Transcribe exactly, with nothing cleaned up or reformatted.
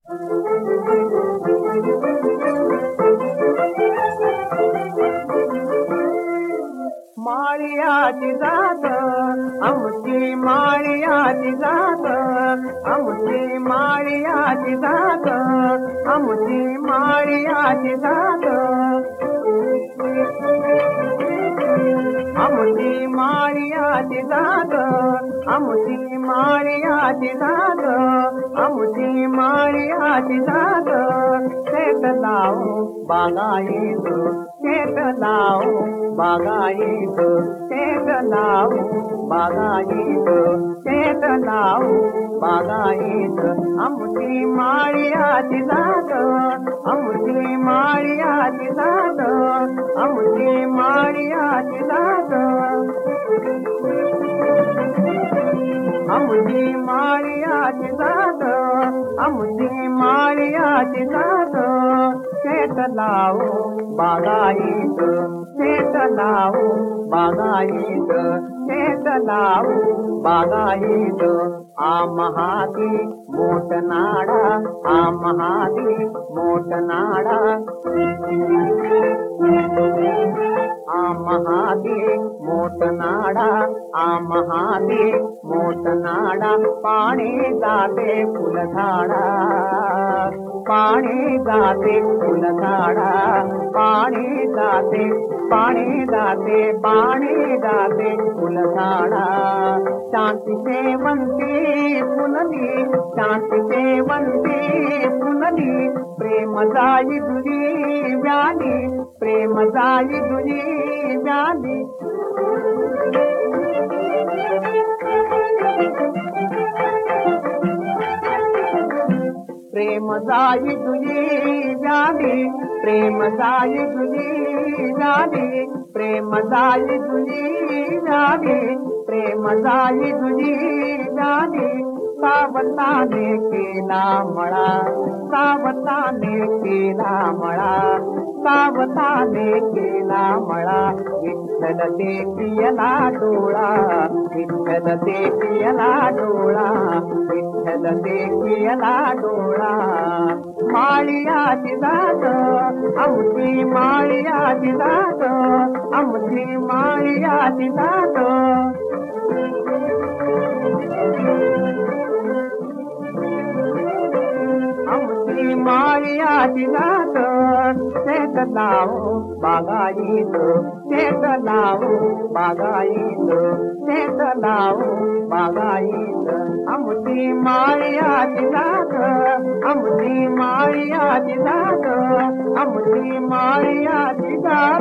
माळियाची जात आमची माळियाची जात आमची माळियाची जात आमची माळियाची जात आमची माळियाची जात आमची माळियाची जात आमची माळियाची जात शेत लावू बागायत शेत लावू बागायत शेत लावू बागायत शेत लावू बागायत आमची माळियाची जात आमची माळियाची जात आमची माळियाची जात आमची माळियाची जात आमची माळियाची जात शेत लावू बागायत शेत लावू बागायत शेत लावू बागायत आम्हादी मोठ नाडा आम्हादी मोठ नाडा आम्हादी मोठ नाडा आम्हादी मोठ नाडा पाणी जाते फुलझाडा पाणी जाते फुलझाडा पाणी जाते पाणी जाते पाणी जाते फुलझाडा शांती सेवंती फुलली शांती सेवंती फुलली प्रेम जाई तुझी व्याली प्रेम जाई तुझी व्याली प्रेम जाई तुझी व्याली प्रेम जाई तुझी व्याली प्रेम जाई तुझी व्याली प्रेम जाई तुझी व्याली सावताने केला मळा सावताने केला मळा सावताने केला मळा विठ्ठल ते पियला डोळा विठ्ठल ते पियला डोळा विठ्ठल ते पियला डोळा माळियाची जात आमची माळियाची जात आमची माळियाची जात आमची माळियाची जात शेत लावू बागायत शेत लावू बागायत शेत लावू बागायत आमची माळियाची जात आमची माळियाची जात आमची माळियाची जात